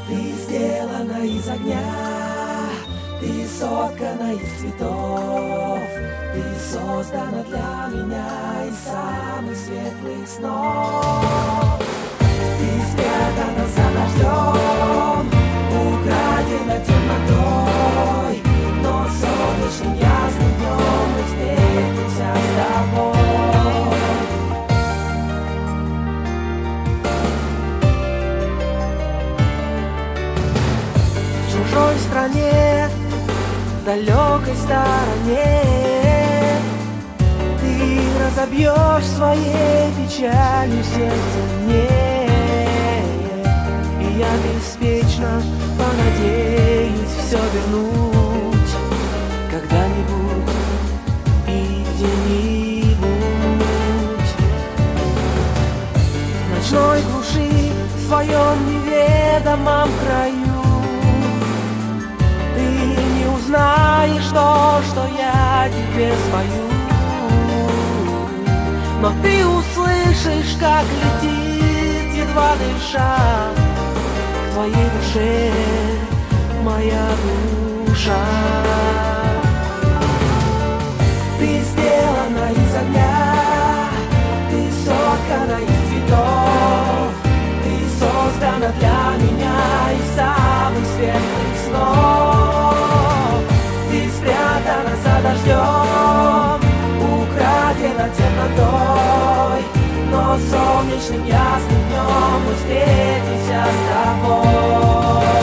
Ты сделана из огня, ты соткана из цветов, ты создана для меня из самых светлых снов. Ты спрятана за дождем, украдена темнотой, но солнечным ясным днем мы встретимся с тобой. В чужой стране, в далекой стороне, ты разобьешь своей печалью сердце мне. И я беспечно понадеюсь все вернуть когда-нибудь и где-нибудь. В ночной глуши, в своем неведомом краю, ты не узнаешь то, что я тебе спою. Но ты услышишь, как летит, едва дыша, к твоей душе моя душа. Ты сделана из огня, ты соткана из цветов, ты создана для меня из самых светлых снов. Ты спрятана за дождем, украдена темнотой, но солнечным ясным днем мы встретимся с тобой.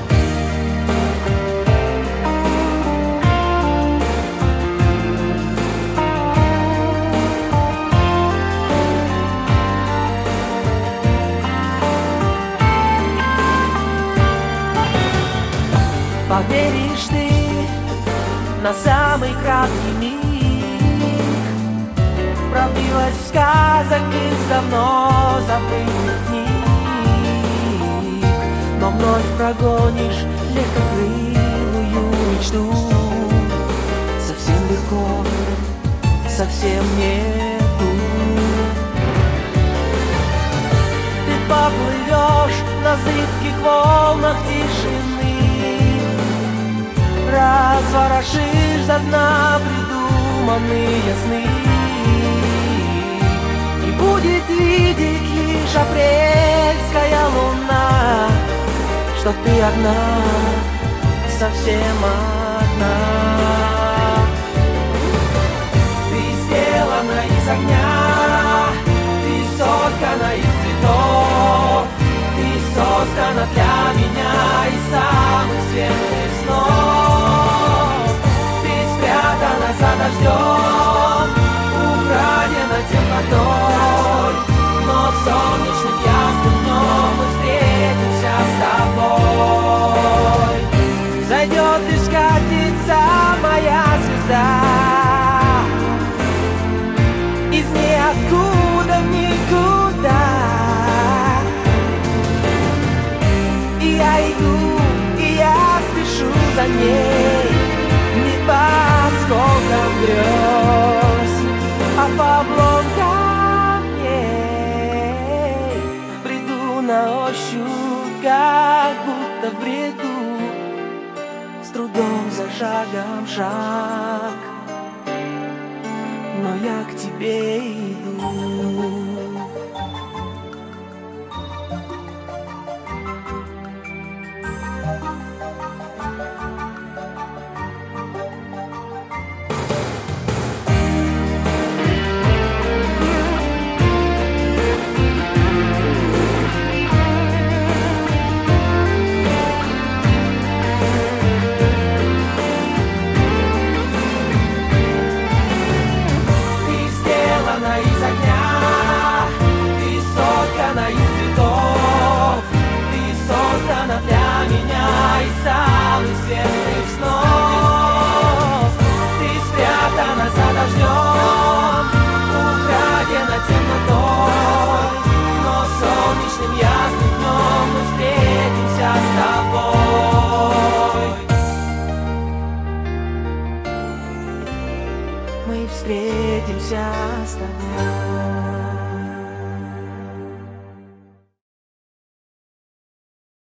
Поверишь ты на самый краткий миг правдивость сказок из давно забытых книг, но вновь прогонишь легкокрылую мечту. Совсем легко, совсем нету. Ты поплывешь на зыбких волнах тишины, разворошишь до дна придуманные сны. И будет видеть лишь апрельская луна, что ты одна, совсем одна. Ты сделана из огня, ты соткана из цветов, ты создана для меня из самых светлых снов. Ты спрятана за дождем, украдена темнотой, но солнечным ясным днем мы встретимся с тобой. Зайдет и скатится моя звезда из ниоткуда в никуда. И я иду, и я спешу за ней, не по осколкам грез, а по обломкам дней. Бреду на ощупь, как будто в бреду, с трудом за шагом шаг, но я к тебе иду. Мы встретимся с тобой.